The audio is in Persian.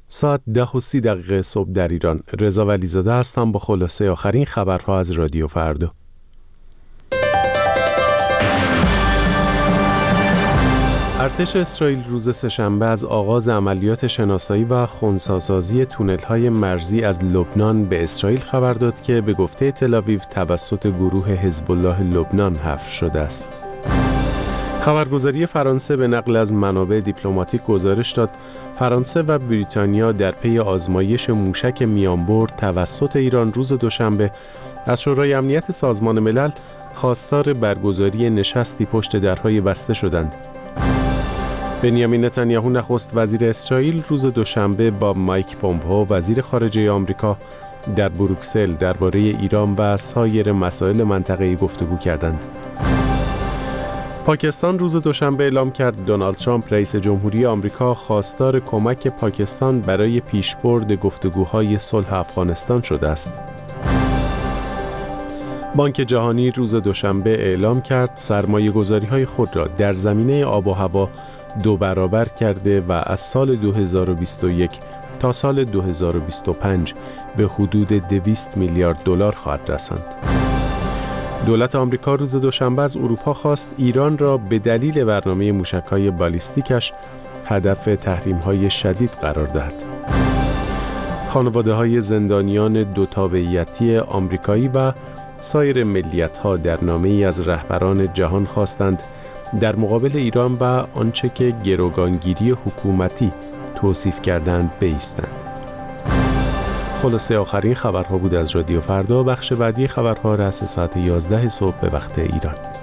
ساعت 10:30 صبح در ایران. رضا ولیزاده هستم با خلاصه آخرین خبرها از رادیو فردا. ارتش اسرائیل روز سه‌شنبه از آغاز عملیات شناسایی و خنثی‌سازی تونل‌های مرزی از لبنان به اسرائیل خبر داد که به گفته تل‌آویو توسط گروه حزب الله لبنان حفر شده است. خبرگزاری فرانسه به نقل از منابع دیپلماتیک گزارش داد فرانسه و بریتانیا در پی آزمایش موشک میانبرد توسط ایران روز دوشنبه از شورای امنیت سازمان ملل خواستار برگزاری نشستی پشت درهای بسته شدند. بنیامین نتانیاهو نخست وزیر اسرائیل روز دوشنبه با مایک پومپئو وزیر خارجه آمریکا در بروکسل درباره ایران و سایر مسائل منطقه‌ای گفتگو کردند. پاکستان روز دوشنبه اعلام کرد دونالد ترامپ رئیس جمهوری آمریکا خواستار کمک پاکستان برای پیشبرد گفتگوهای صلح افغانستان شده است. بانک جهانی روز دوشنبه اعلام کرد سرمایه‌گذاری‌های خود را در زمینه آب و هوا 2 برابر کرده و از سال 2021 تا سال 2025 به حدود 200 میلیارد دلار خواهد رساند. دولت آمریکا روز دوشنبه از اروپا خواست ایران را به دلیل برنامه موشک‌های بالیستیکش هدف تحریم‌های شدید قرار دهد. خانواده‌های زندانیان 2 تابعیتی آمریکایی و سایر ملیت‌ها در نامه‌ای از رهبران جهان خواستند در مقابل ایران و آنچه که گروگانگیری حکومتی توصیف کردند بایستند. خلاصه آخرین خبرها بود از رادیو فردا. بخش بعدی خبرها رأس ساعت 11 صبح به وقت ایران.